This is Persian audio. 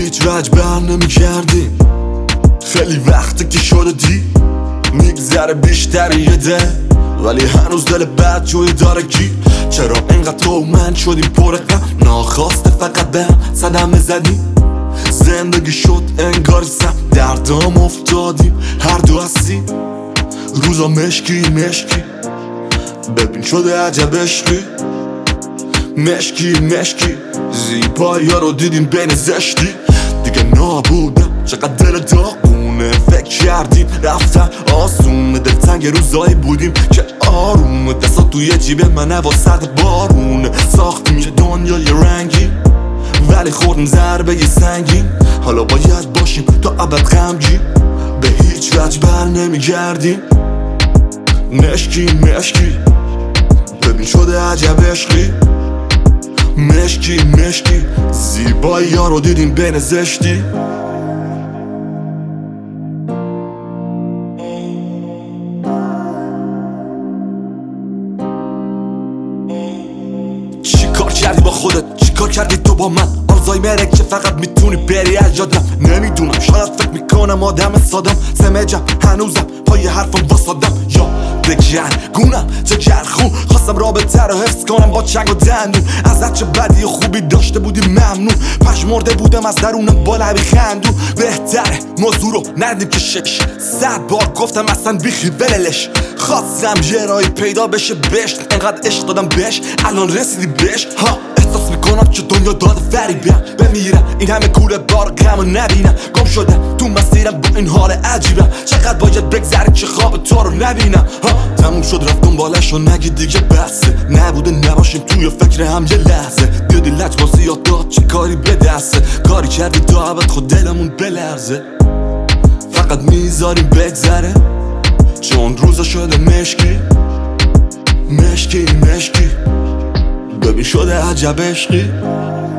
هیچ وجه بر نمیگردیم. خیلی وقته که شده دی میگذره بیشتر یه ده، ولی هنوز دل بد جوی داره کی. چرا اینقدر تو من شدیم پر غم، ناخواسته فقط به هم صدمه زدیم. زندگی شد انگار سم، دردام افتادیم هر دو هستیم. روزا مشکی مشکی، ببین شده عجب عشقی. مشکی مشکی، زیبایی ها رو دیدیم بین زشتی. دیگه نابودم چقدر دل داغونه، فکر کردیم رفتن آسونه. دلتنگ روزایی بودیم که آرومه، دستا توی جیب من واسط بارونه. ساختیم یه دنیای رنگی ولی خوردیم ضربه سنگین. حالا باید باشیم تا ابد غمگین، به هیچ وجه بر نمیگردیم. مشکی مشکی، ببین شده عجب عشقی. مشکی مشکی، زیبایی ها رو دیدیم بین زشتی. چی کار کردی با خودت؟ چی کار کردی تو با من؟ آلزایمره که فقط میتونی بری از یادم. نمیدونم شاید فکر میکنم آدم سادم، سمجم هنوزم پای حرفم واسادم. یا دگرگونم جگرخون، خواستم رابطه رو حفظ کنم با چنگ و دندون. ازت چه بدی و خوبی داشته بودی ممنون، پشمرده بودم از درونم با لبی خندون. بهتره موضوع رو نردیم که شکش، 100 بار گفتم اصلا بیخی وللش. خواستم یه راهی پیدا بشه بهش، انقدر عشق دادم بهش الان رسیدی بهش. ها احساس میکنم که دنیا داده فریبم، بمیرم این همه کوره بار غمو نبینم. گم شدم تو مسیرم با این حال عجیبم، چقدر باید بگذره که خواب تو رو نبینم. تموم شد رفت دنبالش و نگی دیگه بسه، نبوده نباشیم توی فکر هم یه لحظه. دیدی لجبازی یاد داد چه کاری به دسته، کاری کردی تا عبد خود دلمون بلرزه. فقط میذاریم بگذره چون روزا شده مشکی. مشکی مشکی، ببین شده عجب عشقی.